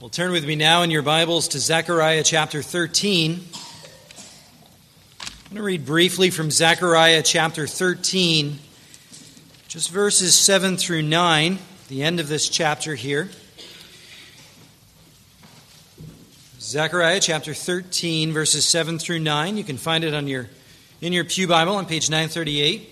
Well, turn with me now in your Bibles to Zechariah chapter 13. I'm going to read briefly from Zechariah chapter 13, just verses 7 through 9, the end of this chapter here. Zechariah chapter 13, verses 7 through 9. You can find it in your Pew Bible on page 938.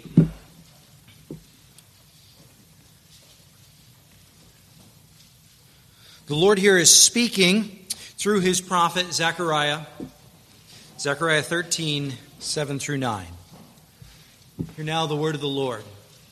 The Lord here is speaking through his prophet Zechariah. Zechariah 13, 7 through 9. Hear now the word of the Lord.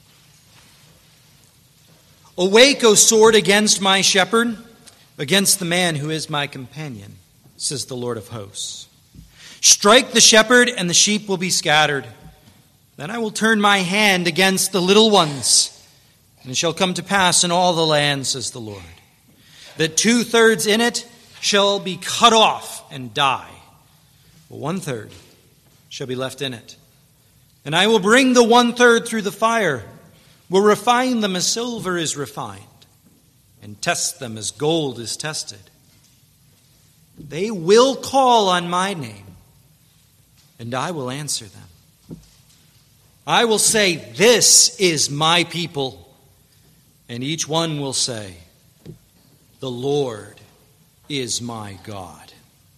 Awake, O sword, against my shepherd, against the man who is my companion, says the Lord of hosts. Strike the shepherd, and the sheep will be scattered. Then I will turn my hand against the little ones, and it shall come to pass in all the land, says the Lord, that 2/3 in it shall be cut off and die, but 1/3 shall be left in it. And I will bring the 1/3 through the fire, will refine them as silver is refined, and test them as gold is tested. They will call on my name, and I will answer them. I will say, this is my people, and each one will say, the Lord is my God.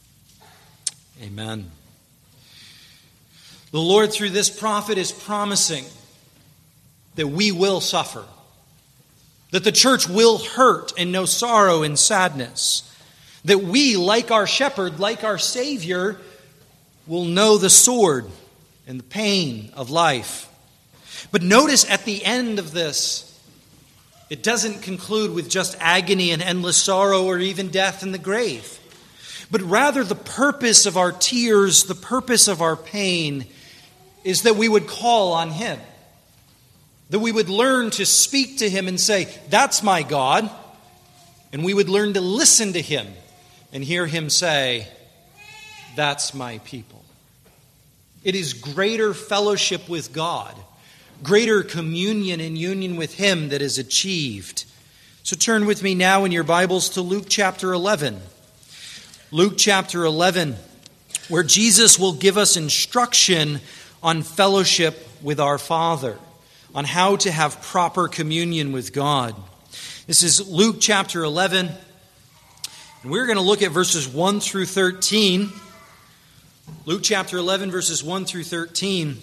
Amen. The Lord, through this prophet, is promising that we will suffer, that the church will hurt and know sorrow and sadness, that we, like our shepherd, like our Savior, will know the sword and the pain of life. But notice at the end of this, it doesn't conclude with just agony and endless sorrow or even death in the grave. But rather the purpose of our tears, the purpose of our pain, is that we would call on Him. That we would learn to speak to Him and say, that's my God. And we would learn to listen to Him and hear Him say, that's my people. It is greater fellowship with God, greater communion and union with Him that is achieved. So turn with me now in your Bibles to Luke chapter 11. Luke chapter 11, where Jesus will give us instruction on fellowship with our Father, on how to have proper communion with God. This is Luke chapter 11, and we're going to look at verses 1 through 13. Luke chapter 11, verses 1 through 13.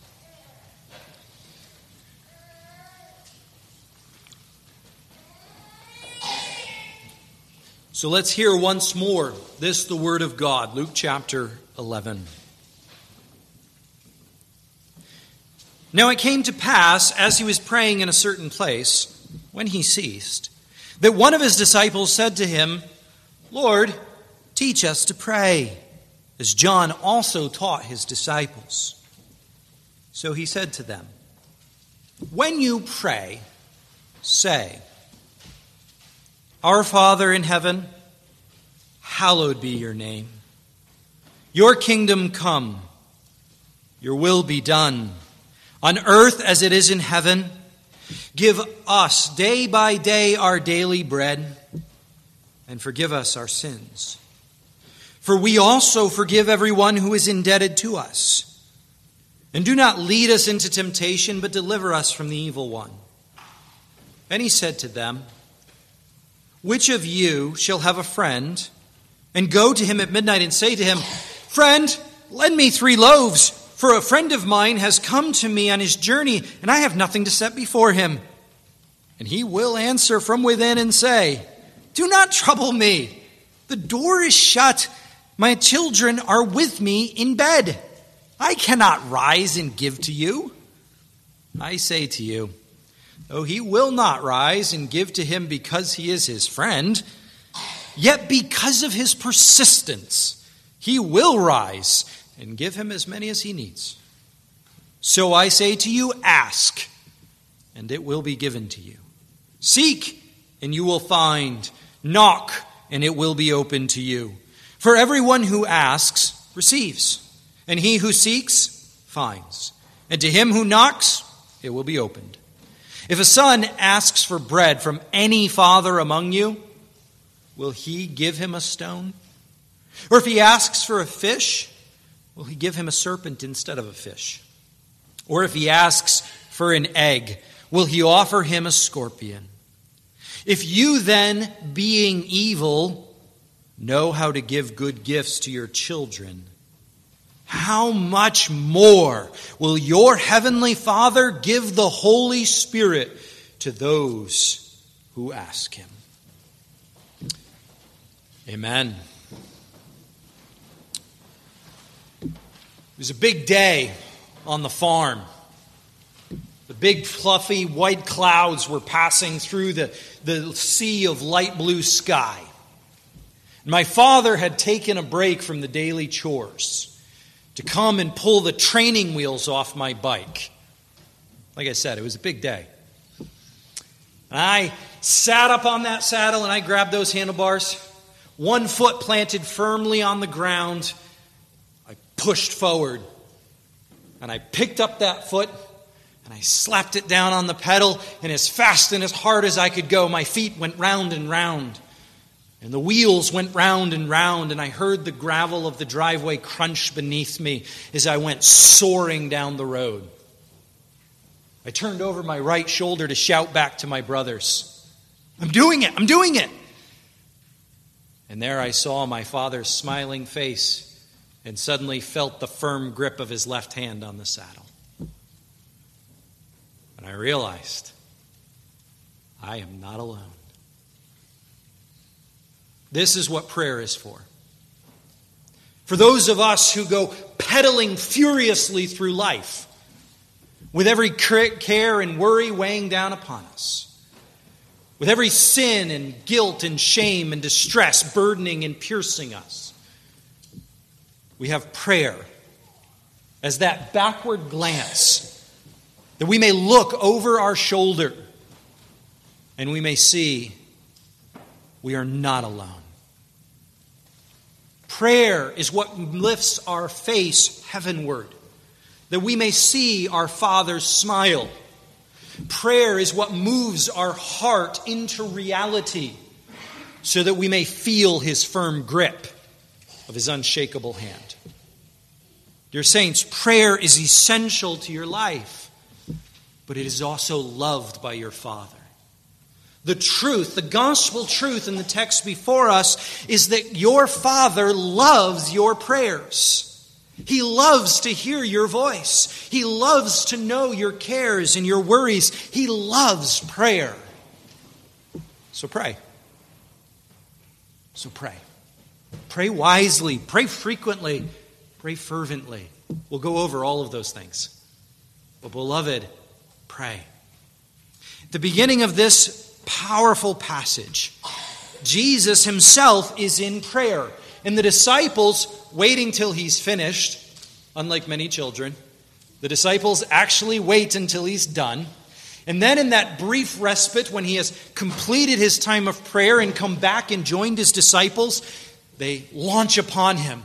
So let's hear once more this, the word of God, Luke chapter 11. Now it came to pass, as he was praying in a certain place, when he ceased, that one of his disciples said to him, Lord, teach us to pray, as John also taught his disciples. So he said to them, when you pray, say, Our Father in heaven, hallowed be your name. Your kingdom come, your will be done, on earth as it is in heaven. Give us day by day our daily bread, and forgive us our sins. For we also forgive everyone who is indebted to us. And do not lead us into temptation, but deliver us from the evil one. And he said to them, which of you shall have a friend, and go to him at midnight and say to him, Friend, lend me 3 loaves, for a friend of mine has come to me on his journey, and I have nothing to set before him. And he will answer from within and say, Do not trouble me. The door is shut. My children are with me in bed. I cannot rise and give to you. I say to you, though he will not rise and give to him because he is his friend, yet because of his persistence, he will rise and give him as many as he needs. So I say to you, ask, and it will be given to you. Seek, and you will find. Knock, and it will be opened to you. For everyone who asks receives, and he who seeks finds, and to him who knocks it will be opened. If a son asks for bread from any father among you, will he give him a stone? Or if he asks for a fish, will he give him a serpent instead of a fish? Or if he asks for an egg, will he offer him a scorpion? If you then, being evil, know how to give good gifts to your children, how much more will your heavenly Father give the Holy Spirit to those who ask him? Amen. It was a big day on the farm. The big fluffy white clouds were passing through the sea of light blue sky. My father had taken a break from the daily chores to come and pull the training wheels off my bike. Like I said, it was a big day. And I sat up on that saddle and I grabbed those handlebars. One foot planted firmly on the ground. I pushed forward. And I picked up that foot and I slapped it down on the pedal. And as fast and as hard as I could go, my feet went round and round. And the wheels went round and round, and I heard the gravel of the driveway crunch beneath me as I went soaring down the road. I turned over my right shoulder to shout back to my brothers, I'm doing it! I'm doing it! And there I saw my father's smiling face and suddenly felt the firm grip of his left hand on the saddle. And I realized I am not alone. This is what prayer is for. For those of us who go pedaling furiously through life, with every care and worry weighing down upon us, with every sin and guilt and shame and distress burdening and piercing us, we have prayer as that backward glance, that we may look over our shoulder and we may see we are not alone. Prayer is what lifts our face heavenward, that we may see our Father's smile. Prayer is what moves our heart into reality, so that we may feel his firm grip of his unshakable hand. Dear saints, prayer is essential to your life, but it is also loved by your Father. The truth, the gospel truth in the text before us is that your Father loves your prayers. He loves to hear your voice. He loves to know your cares and your worries. He loves prayer. So pray. So pray. Pray wisely. Pray frequently. Pray fervently. We'll go over all of those things. But beloved, pray. At the beginning of this powerful passage, Jesus himself is in prayer. And the disciples, waiting till he's finished, unlike many children, the disciples actually wait until he's done. And then in that brief respite, when he has completed his time of prayer and come back and joined his disciples, they launch upon him.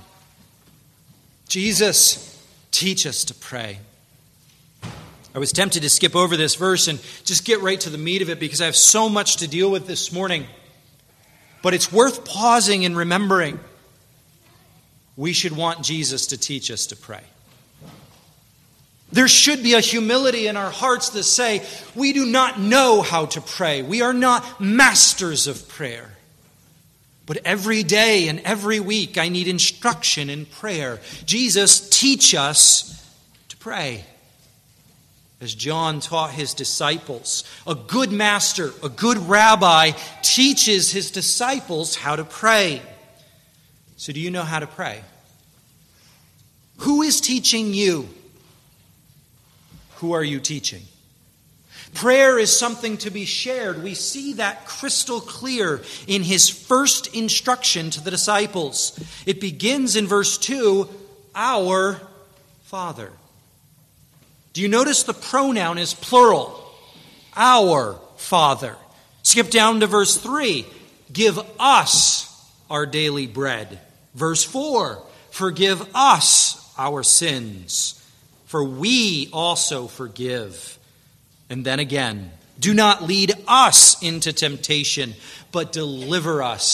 Jesus, teach us to pray. I was tempted to skip over this verse and just get right to the meat of it because I have so much to deal with this morning. But it's worth pausing and remembering. We should want Jesus to teach us to pray. There should be a humility in our hearts that say, we do not know how to pray. We are not masters of prayer. But every day and every week I need instruction in prayer. Jesus, teach us to pray. As John taught his disciples, a good master, a good rabbi teaches his disciples how to pray. So do you know how to pray? Who is teaching you? Who are you teaching? Prayer is something to be shared. We see that crystal clear in his first instruction to the disciples. It begins in verse 2, our Father. Do you notice the pronoun is plural? Our Father. Skip down to verse 3. Give us our daily bread. Verse 4. Forgive us our sins, for we also forgive. And then again, do not lead us into temptation, but deliver us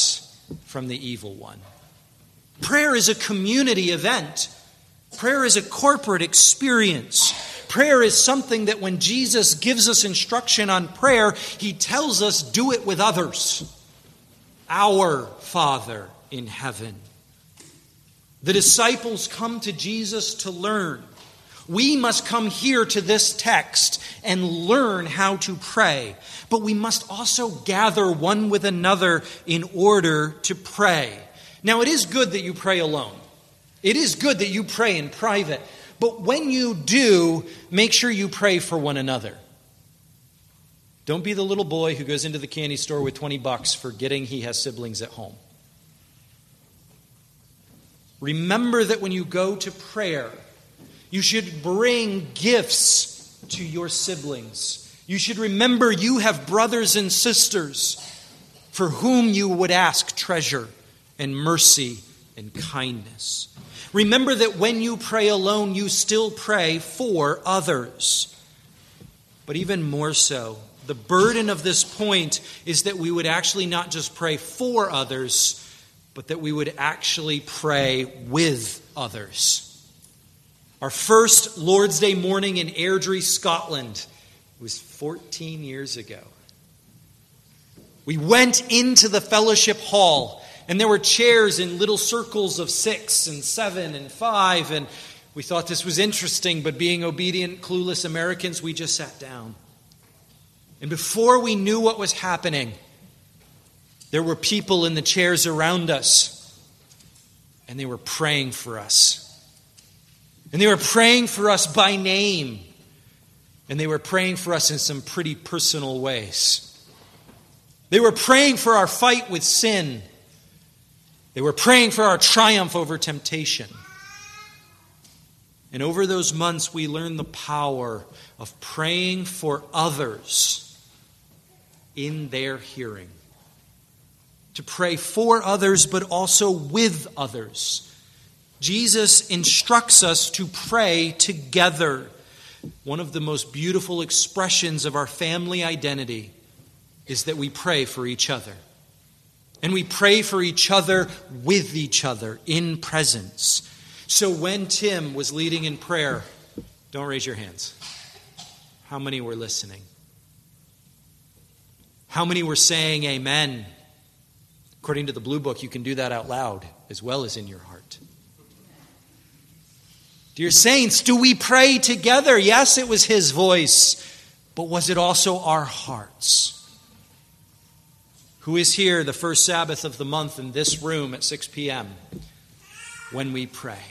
from the evil one. Prayer is a community event. Prayer is a corporate experience. Prayer is something that when Jesus gives us instruction on prayer, he tells us, do it with others. Our Father in heaven. The disciples come to Jesus to learn. We must come here to this text and learn how to pray. But we must also gather one with another in order to pray. Now, it is good that you pray alone. It is good that you pray in private. But when you do, make sure you pray for one another. Don't be the little boy who goes into the candy store with $20 forgetting he has siblings at home. Remember that when you go to prayer, you should bring gifts to your siblings. You should remember you have brothers and sisters for whom you would ask treasure and mercy and kindness. Remember that when you pray alone, you still pray for others. But even more so, the burden of this point is that we would actually not just pray for others, but that we would actually pray with others. Our first Lord's Day morning in Airdrie, Scotland, was 14 years ago. We went into the fellowship hall, and there were chairs in little circles of 6 and 7 and 5, and we thought this was interesting, but being obedient, clueless Americans, we just sat down. And before we knew what was happening, there were people in the chairs around us, and they were praying for us. And they were praying for us by name. And they were praying for us in some pretty personal ways. They were praying for our fight with sin. They were praying for our triumph over temptation. And over those months, we learned the power of praying for others in their hearing. To pray for others, but also with others. Jesus instructs us to pray together. One of the most beautiful expressions of our family identity is that we pray for each other. And we pray for each other with each other in presence. So when Tim was leading in prayer, don't raise your hands. How many were listening? How many were saying amen? According to the Blue Book, you can do that out loud as well as in your heart. Dear saints, do we pray together? Yes, it was his voice, but was it also our hearts? Who is here the first Sabbath of the month in this room at 6 p.m. when we pray?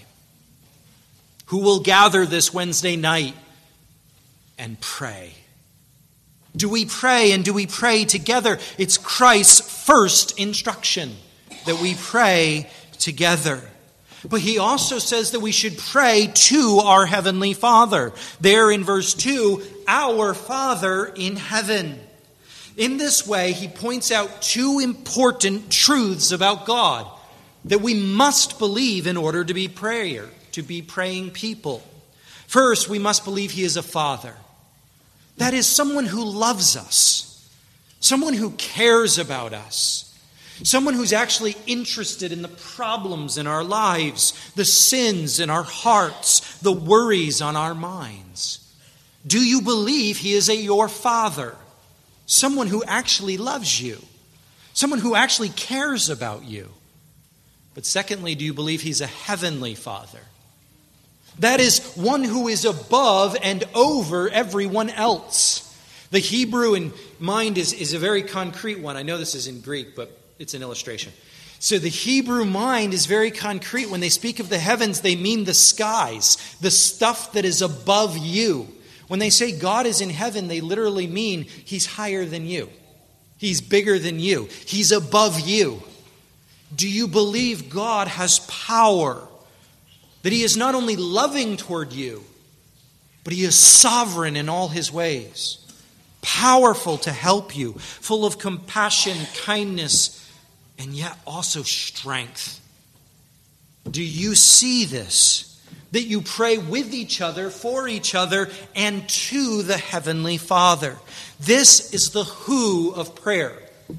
Who will gather this Wednesday night and pray? Do we pray, and do we pray together? It's Christ's first instruction that we pray together. But he also says that we should pray to our Heavenly Father. There in verse 2, our Father in heaven. In this way, he points out two important truths about God that we must believe in order to be praying people. First, we must believe he is a Father. That is someone who loves us, someone who cares about us. Someone who's actually interested in the problems in our lives, the sins in our hearts, the worries on our minds. Do you believe he is your Father? Someone who actually loves you. Someone who actually cares about you. But secondly, do you believe he's a heavenly Father? That is, one who is above and over everyone else. The Hebrew in mind is a very concrete one. I know this is in Greek, but it's an illustration. So the Hebrew mind is very concrete. When they speak of the heavens, they mean the skies, the stuff that is above you. When they say God is in heaven, they literally mean he's higher than you. He's bigger than you. He's above you. Do you believe God has power? That he is not only loving toward you, but he is sovereign in all his ways. Powerful to help you, full of compassion, kindness, and yet also strength. Do you see this? That you pray with each other, for each other, and to the Heavenly Father. This is the who of prayer.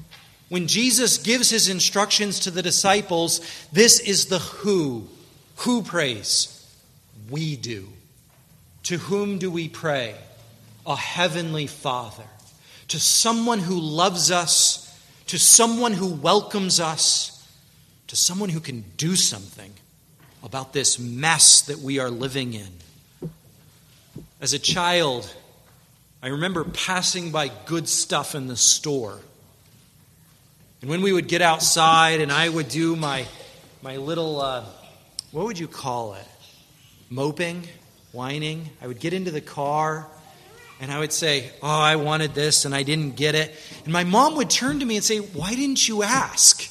When Jesus gives his instructions to the disciples, this is the who. Who prays? We do. To whom do we pray? A heavenly Father. To someone who loves us, to someone who welcomes us, to someone who can do something about this mess that we are living in. As a child, I remember passing by good stuff in the store. And when we would get outside and I would do my little, what would you call it? Moping, whining. I would get into the car and I would say, oh, I wanted this and I didn't get it. And my mom would turn to me and say, why didn't you ask?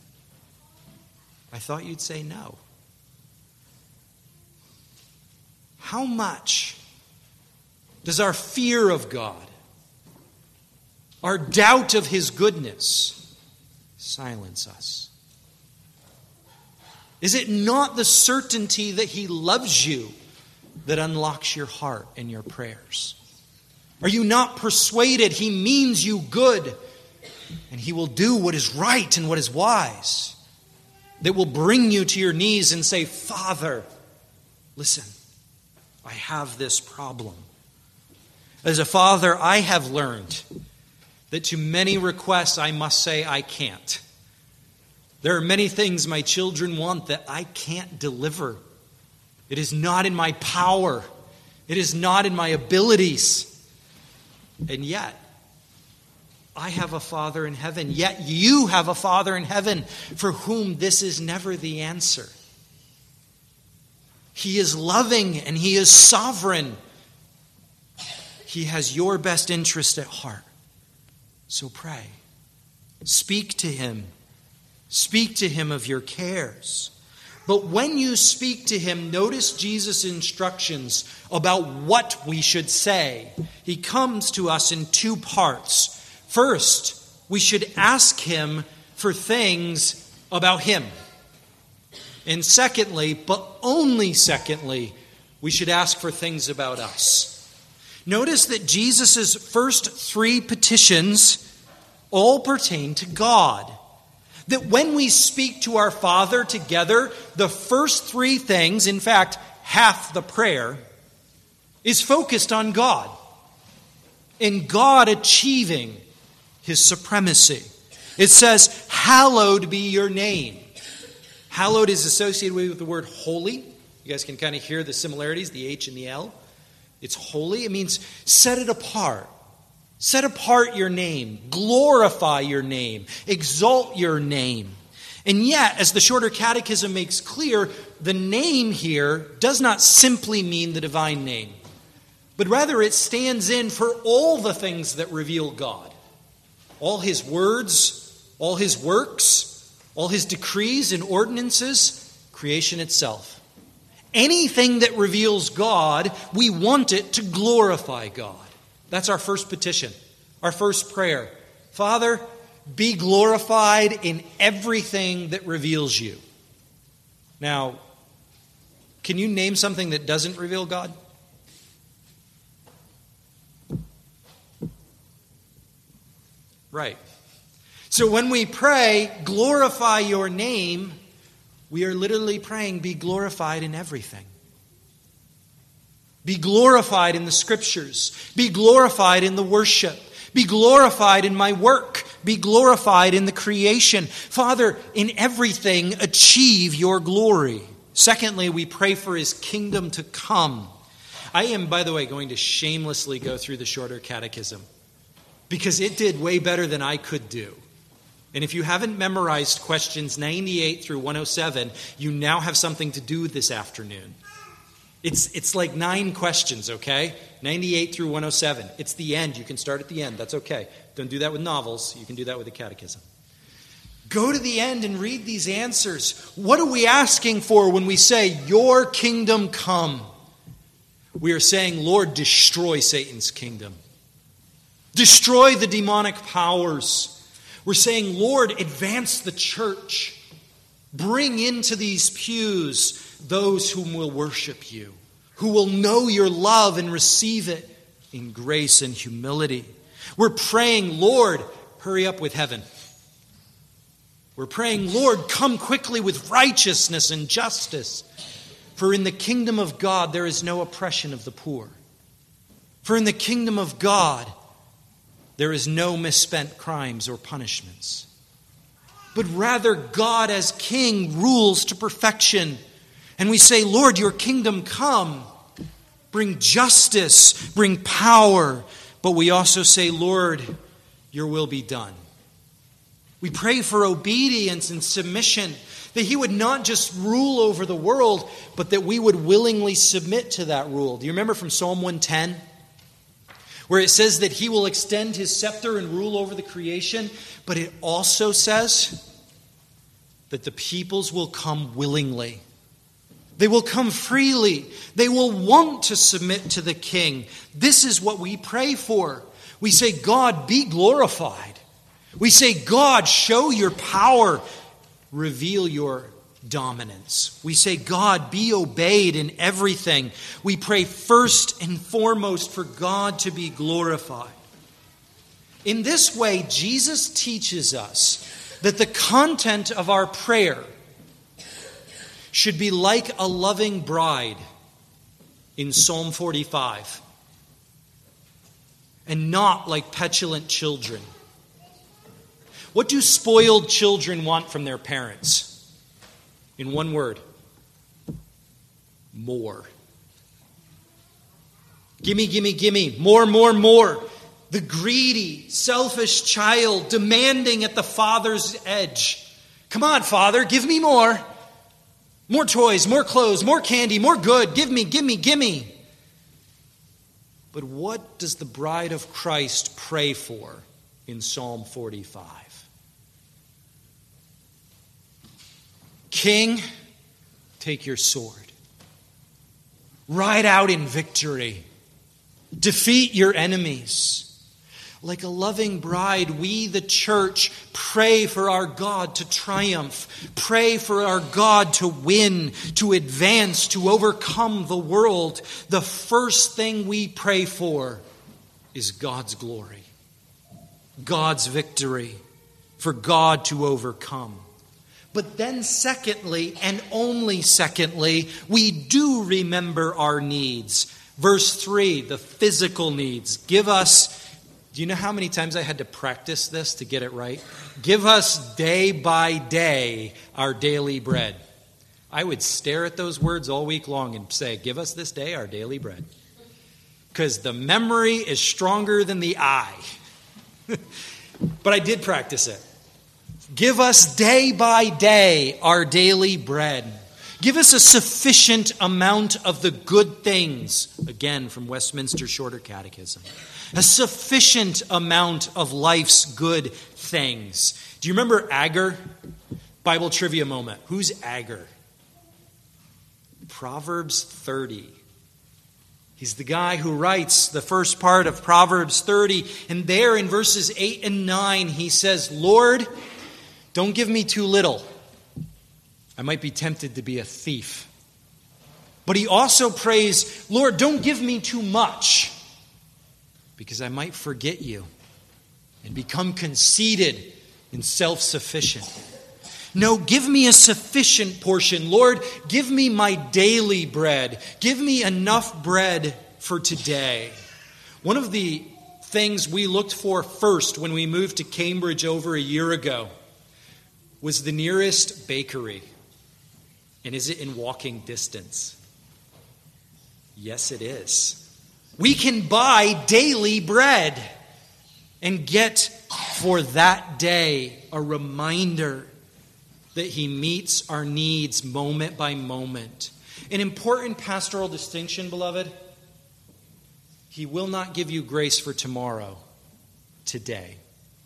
I thought you'd say no. How much does our fear of God, our doubt of his goodness, silence us? Is it not the certainty that he loves you that unlocks your heart and your prayers? Are you not persuaded he means you good and he will do what is right and what is wise, that will bring you to your knees and say, Father, listen, I have this problem. As a father, I have learned that to many requests I must say I can't. There are many things my children want that I can't deliver. It is not in my power. It is not in my abilities. And yet, I have a Father in heaven. Yet you have a Father in heaven for whom this is never the answer. He is loving and he is sovereign. He has your best interest at heart. So pray. Speak to him. Speak to him of your cares. But when you speak to him, notice Jesus' instructions about what we should say. He comes to us in two parts. First, we should ask him for things about him. And secondly, but only secondly, we should ask for things about us. Notice that Jesus' first three petitions all pertain to God. That when we speak to our Father together, the first three things, in fact, half the prayer, is focused on God. And God achieving his supremacy. It says, hallowed be your name. Hallowed is associated with the word holy. You guys can kind of hear the similarities, the H and the L. It's holy. It means set it apart. Set apart your name. Glorify your name. Exalt your name. And yet, as the Shorter Catechism makes clear, the name here does not simply mean the divine name, but rather it stands in for all the things that reveal God. All his words, all his works, all his decrees and ordinances, creation itself. Anything that reveals God, we want it to glorify God. That's our first petition, our first prayer. Father, be glorified in everything that reveals you. Now, can you name something that doesn't reveal God? Right. So when we pray, glorify your name, we are literally praying, be glorified in everything. Be glorified in the scriptures. Be glorified in the worship. Be glorified in my work. Be glorified in the creation. Father, in everything, achieve your glory. Secondly, we pray for his kingdom to come. I am, by the way, going to shamelessly go through the Shorter Catechism because it did way better than I could do. And if you haven't memorized questions 98 through 107, you now have something to do this afternoon. It's like 9 questions, okay? 98 through 107. It's the end. You can start at the end. That's okay. Don't do that with novels. You can do that with the catechism. Go to the end and read these answers. What are we asking for when we say, your kingdom come? We are saying, Lord, destroy Satan's kingdom. Destroy the demonic powers. We're saying, Lord, advance the church. Bring into these pews those whom will worship you, who will know your love and receive it in grace and humility. We're praying, Lord, hurry up with heaven. We're praying, Lord, come quickly with righteousness and justice. For in the kingdom of God there is no oppression of the poor. For in the kingdom of God there is no misspent crimes or punishments. But rather God as King rules to perfection. And we say, Lord, your kingdom come. Bring justice, bring power. But we also say, Lord, your will be done. We pray for obedience and submission, that he would not just rule over the world, but that we would willingly submit to that rule. Do you remember from Psalm 110? Where it says that he will extend his scepter and rule over the creation, but it also says that the peoples will come willingly. They will come freely. They will want to submit to the king. This is what we pray for. We say, God, be glorified. We say, God, show your power. Reveal your dominance. We say, God, be obeyed in everything. We pray first and foremost for God to be glorified. In this way, Jesus teaches us that the content of our prayer should be like a loving bride in Psalm 45, and not like petulant children. What do spoiled children want from their parents? In one word, more. Gimme, gimme, gimme. More, more, more. The greedy, selfish child demanding at the father's edge. Come on, Father, give me more. More toys, more clothes, more candy, more good. Give me, gimme, gimme. But what does the bride of Christ pray for in Psalm 45? King, take your sword. Ride out in victory. Defeat your enemies. Like a loving bride, we, the church, pray for our God to triumph. Pray for our God to win, to advance, to overcome the world. The first thing we pray for is God's glory, God's victory, for God to overcome. But then secondly, and only secondly, we do remember our needs. Verse 3, the physical needs. Give us, do you know how many times I had to practice this to get it right? Give us day by day our daily bread. I would stare at those words all week long and say, give us this day our daily bread. Because the memory is stronger than the eye. But I did practice it. Give us day by day our daily bread. Give us a sufficient amount of the good things. Again, from Westminster Shorter Catechism. A sufficient amount of life's good things. Do you remember Agur? Bible trivia moment. Who's Agur? Proverbs 30. He's the guy who writes the first part of Proverbs 30. And there in verses 8 and 9, he says, Lord, don't give me too little. I might be tempted to be a thief. But he also prays, Lord, don't give me too much, because I might forget you and become conceited and self-sufficient. No, give me a sufficient portion. Lord, give me my daily bread. Give me enough bread for today. One of the things we looked for first when we moved to Cambridge over a year ago was the nearest bakery. And is it in walking distance? Yes, it is. We can buy daily bread and get for that day a reminder that he meets our needs moment by moment. An important pastoral distinction, beloved. He will not give you grace for tomorrow, today.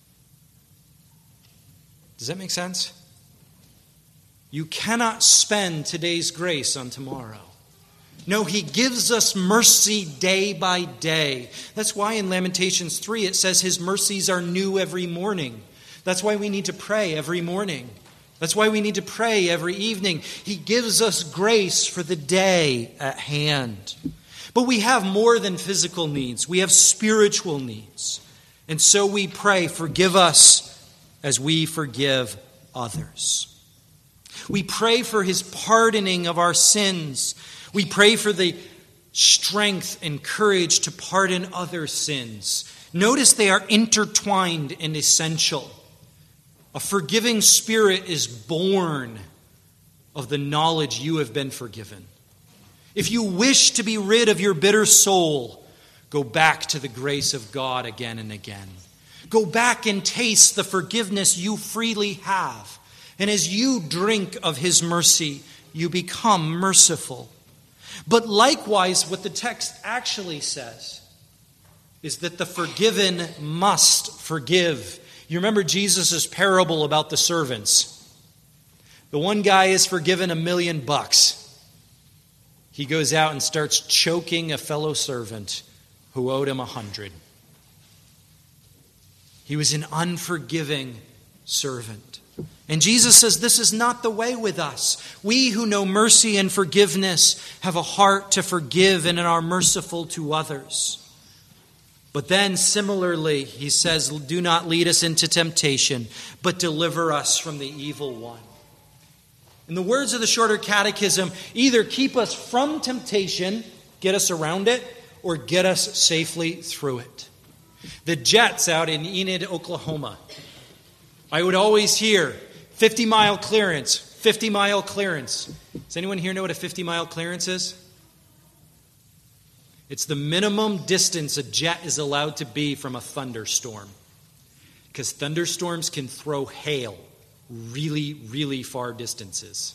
Does that make sense? You cannot spend today's grace on tomorrow. No, he gives us mercy day by day. That's why in Lamentations 3 it says his mercies are new every morning. That's why we need to pray every morning. That's why we need to pray every evening. He gives us grace for the day at hand. But we have more than physical needs. We have spiritual needs. And so we pray, forgive us as we forgive others. We pray for his pardoning of our sins. We pray for the strength and courage to pardon other sins. Notice they are intertwined and essential. A forgiving spirit is born of the knowledge you have been forgiven. If you wish to be rid of your bitter soul, go back to the grace of God again and again. Go back and taste the forgiveness you freely have. And as you drink of his mercy, you become merciful. But likewise, what the text actually says is that the forgiven must forgive. You remember Jesus' parable about the servants. The one guy is forgiven $1 million. He goes out and starts choking a fellow servant who owed him 100. He was an unforgiving servant. And Jesus says this is not the way with us. We who know mercy and forgiveness have a heart to forgive and are merciful to others. But then similarly, he says, do not lead us into temptation, but deliver us from the evil one. In the words of the Shorter Catechism, either keep us from temptation, get us around it, or get us safely through it. The Jets out in Enid, Oklahoma, I would always hear 50-mile clearance, 50-mile clearance. Does anyone here know what a 50-mile clearance is? It's the minimum distance a jet is allowed to be from a thunderstorm. Because thunderstorms can throw hail really, really far distances.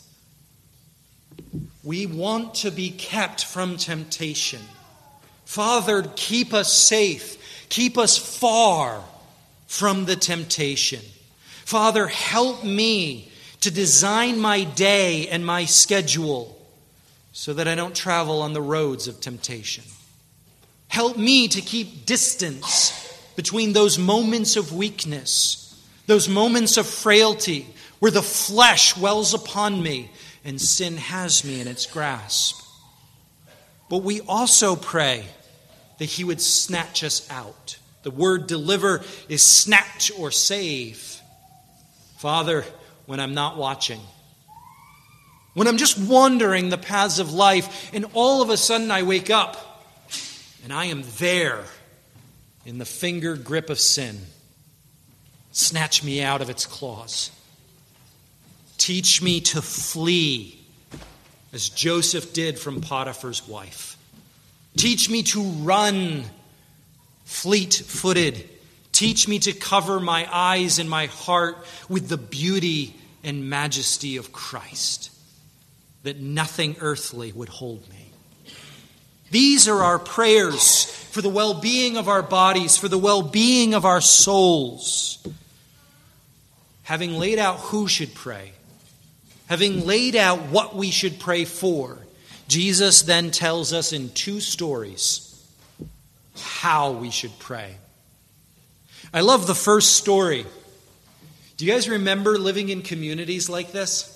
We want to be kept from temptation. Father, keep us safe. Keep us far from the temptation. Father, help me to design my day and my schedule so that I don't travel on the roads of temptation. Help me to keep distance between those moments of weakness, those moments of frailty where the flesh wells upon me and sin has me in its grasp. But we also pray that he would snatch us out. The word deliver is snatch or save. Father, when I'm not watching, when I'm just wandering the paths of life, and all of a sudden I wake up and I am there in the finger grip of sin, snatch me out of its claws. Teach me to flee as Joseph did from Potiphar's wife. Teach me to run fleet-footed. Teach me to cover my eyes and my heart with the beauty and majesty of Christ, that nothing earthly would hold me. These are our prayers for the well-being of our bodies, for the well-being of our souls. Having laid out who should pray, having laid out what we should pray for, Jesus then tells us in 2 stories how we should pray. I love the first story. Do you guys remember living in communities like this?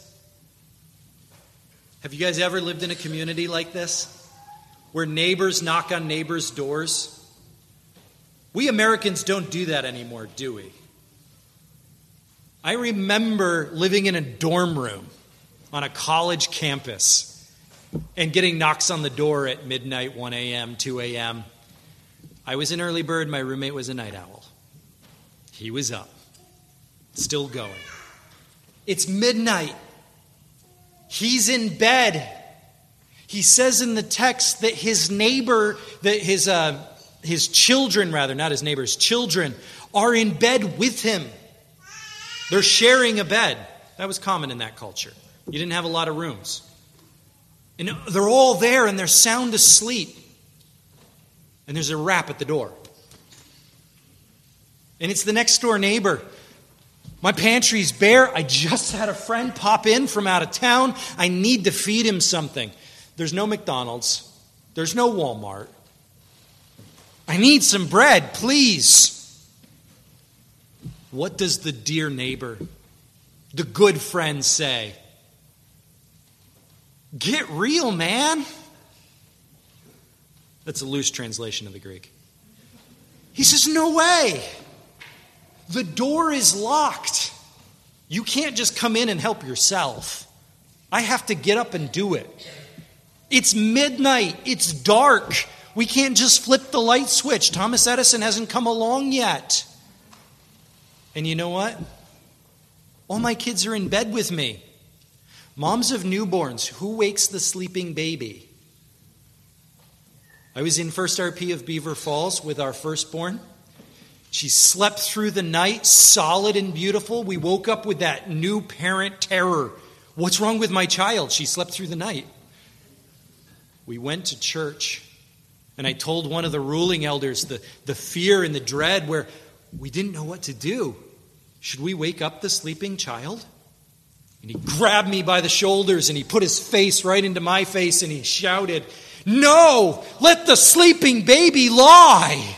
Have you guys ever lived in a community like this? Where neighbors knock on neighbors' doors? We Americans don't do that anymore, do we? I remember living in a dorm room on a college campus and getting knocks on the door at midnight, 1 a.m., 2 a.m. I was an early bird. My roommate was a night owl. He was up, still going. It's midnight. He's in bed. He says in the text that his neighbor, that his children, not his neighbor's children, are in bed with him. They're sharing a bed. That was common in that culture. You didn't have a lot of rooms. And they're all there and they're sound asleep. And there's a rap at the door. And it's the next door neighbor. My pantry's bare. I just had a friend pop in from out of town. I need to feed him something. There's no McDonald's. There's no Walmart. I need some bread, please. What does the dear neighbor, the good friend, say? Get real, man. That's a loose translation of the Greek. He says, no way. The door is locked. You can't just come in and help yourself. I have to get up and do it. It's midnight. It's dark. We can't just flip the light switch. Thomas Edison hasn't come along yet. And you know what? All my kids are in bed with me. Moms of newborns, who wakes the sleeping baby? I was in First RP of Beaver Falls with our firstborn. She slept through the night, solid and beautiful. We woke up with that new parent terror. What's wrong with my child? She slept through the night. We went to church, and I told one of the ruling elders the fear and the dread where we didn't know what to do. Should we wake up the sleeping child? And he grabbed me by the shoulders, and he put his face right into my face, and he shouted, "No! Let the sleeping baby lie!"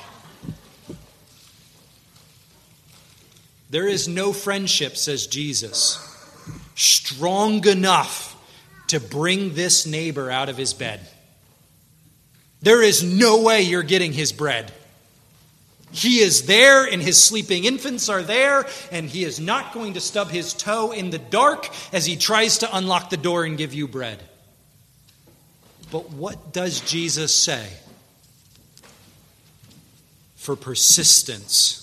There is no friendship, says Jesus, strong enough to bring this neighbor out of his bed. There is no way you're getting his bread. He is there, and his sleeping infants are there, and he is not going to stub his toe in the dark as he tries to unlock the door and give you bread. But what does Jesus say? For persistence.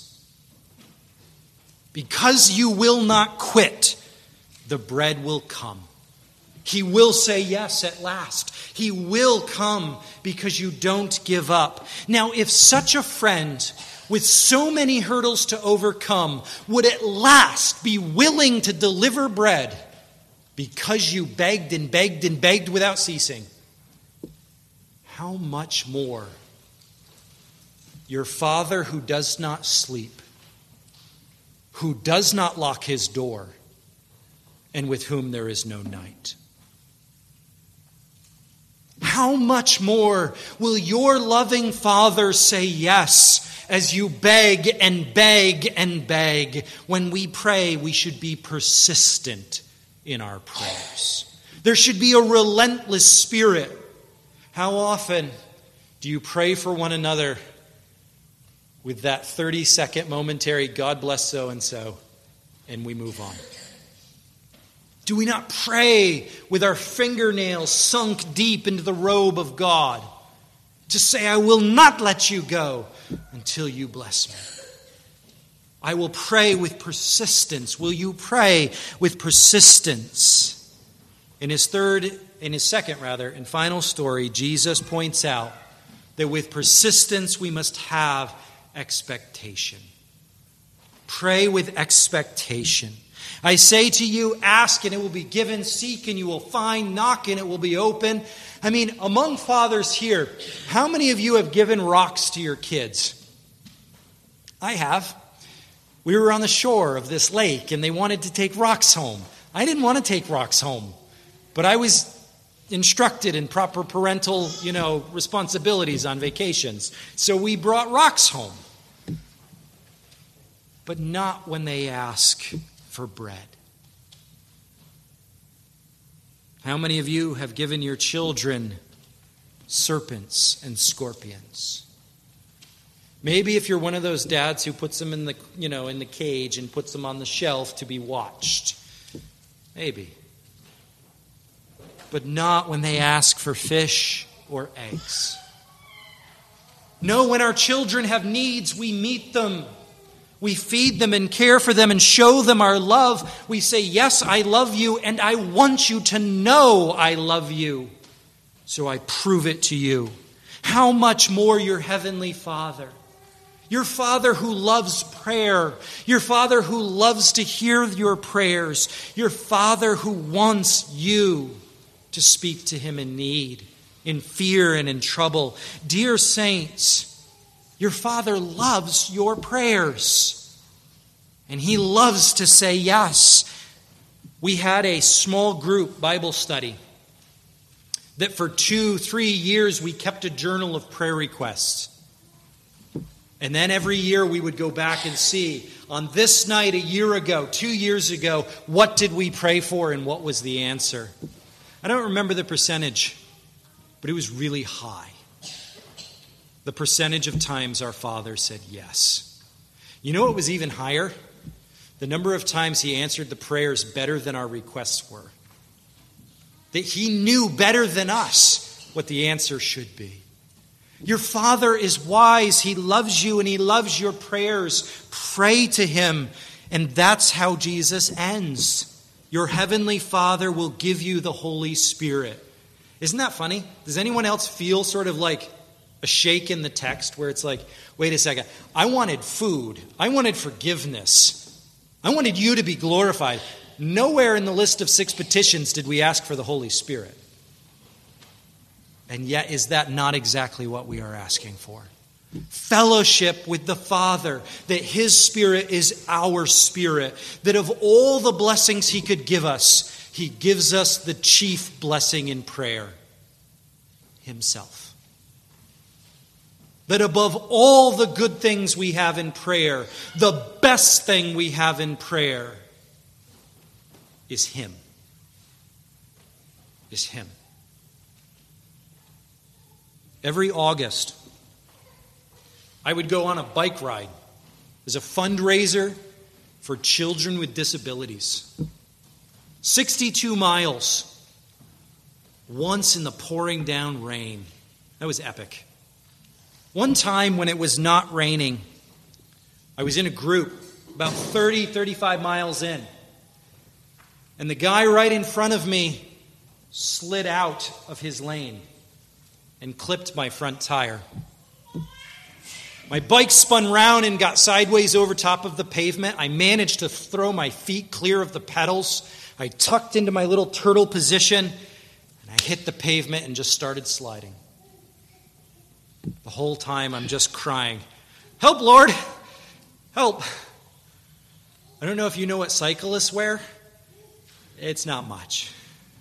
Because you will not quit, the bread will come. He will say yes at last. He will come because you don't give up. Now, if such a friend with so many hurdles to overcome would at last be willing to deliver bread because you begged and begged and begged without ceasing, how much more your Father who does not sleep, who does not lock his door, and with whom there is no night. How much more will your loving Father say yes as you beg and beg and beg? When we pray, we should be persistent in our prayers. There should be a relentless spirit. How often do you pray for one another with that 30-second momentary God bless so-and-so, and we move on? Do we not pray with our fingernails sunk deep into the robe of God to say, I will not let you go until you bless me? I will pray with persistence. Will you pray with persistence? In his second and final story, Jesus points out that with persistence we must have expectation. Pray with expectation. I say to you, ask and it will be given, seek and you will find, knock and it will be open. I mean, among fathers here, how many of you have given rocks to your kids? I have. We were on the shore of this lake and they wanted to take rocks home. I didn't want to take rocks home, but I was instructed in proper parental, responsibilities on vacations. So we brought rocks home. But not when they ask for bread. How many of you have given your children serpents and scorpions? Maybe if you're one of those dads who puts them in the cage and puts them on the shelf to be watched. Maybe. But not when they ask for fish or eggs. No, when our children have needs, we meet them. We feed them and care for them and show them our love. We say, yes, I love you, and I want you to know I love you. So I prove it to you. How much more your heavenly Father? Your Father who loves prayer. Your Father who loves to hear your prayers. Your Father who wants you to speak to him in need, in fear and in trouble. Dear saints, your Father loves your prayers, and he loves to say yes. We had a small group Bible study that for 2-3 years we kept a journal of prayer requests. And then every year we would go back and see, on this night a year ago, 2 years ago, what did we pray for and what was the answer? I don't remember the percentage, but it was really high. The percentage of times our Father said yes. You know what was even higher? the number of times he answered the prayers better than our requests were. That he knew better than us what the answer should be. Your Father is wise. He loves you and he loves your prayers. Pray to him. And that's how Jesus ends. Your heavenly Father will give you the Holy Spirit. Isn't that funny? Does anyone else feel sort of like a shake in the text where it's like, wait a second, I wanted food. I wanted forgiveness. I wanted you to be glorified. Nowhere in the list of 6 petitions did we ask for the Holy Spirit. And yet, is that not exactly what we are asking for? Fellowship with the Father, that his Spirit is our spirit, that of all the blessings he could give us, he gives us the chief blessing in prayer, himself. That above all the good things we have in prayer, the best thing we have in prayer is him. Is him. Every August, I would go on a bike ride as a fundraiser for children with disabilities. 62 miles, once in the pouring down rain. That was epic. One time when it was not raining, I was in a group about 35 miles in. And the guy right in front of me slid out of his lane and clipped my front tire. My bike spun round and got sideways over top of the pavement. I managed to throw my feet clear of the pedals. I tucked into my little turtle position, and I hit the pavement and just started sliding. The whole time I'm just crying, "Help, Lord! Help!" I don't know if you know what cyclists wear. It's not much.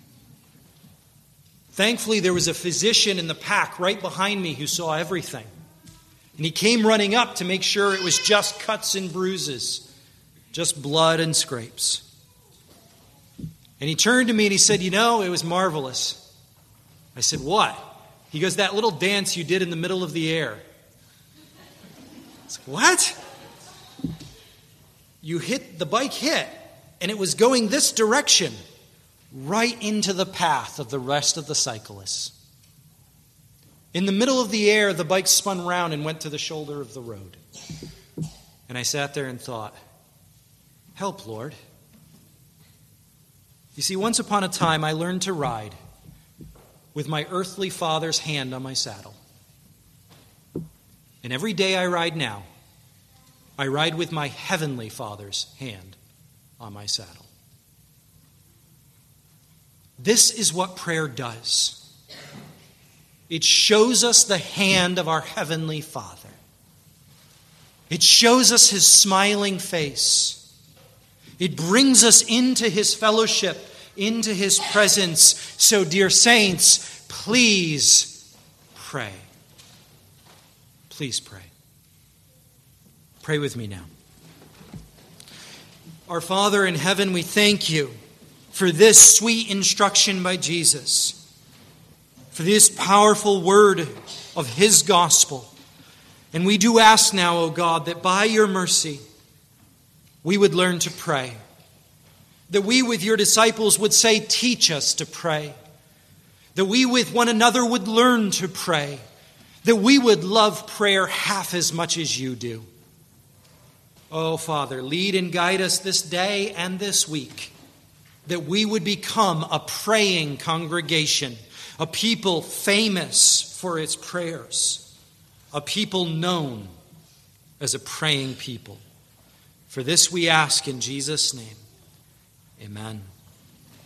Thankfully, there was a physician in the pack right behind me who saw everything. And he came running up to make sure it was just cuts and bruises, just blood and scrapes. And he turned to me and he said, "You know, it was marvelous." I said, "What?" He goes, "That little dance you did in the middle of the air." I said, "What?" The bike hit, and it was going this direction, right into the path of the rest of the cyclists. In the middle of the air, the bike spun round and went to the shoulder of the road. And I sat there and thought, "Help, Lord." You see, once upon a time, I learned to ride with my earthly father's hand on my saddle. And every day I ride now, I ride with my heavenly Father's hand on my saddle. This is what prayer does. It shows us the hand of our heavenly Father. It shows us his smiling face. It brings us into his fellowship, into his presence. So, dear saints, please pray. Please pray. Pray with me now. Our Father in heaven, we thank you for this sweet instruction by Jesus, for this powerful word of his gospel. And we do ask now, O God, that by your mercy, we would learn to pray. That we with your disciples would say, "Teach us to pray." That we with one another would learn to pray. That we would love prayer half as much as you do. Oh, Father, lead and guide us this day and this week, that we would become a praying congregation, a people famous for its prayers, a people known as a praying people. For this we ask in Jesus' name. Amen.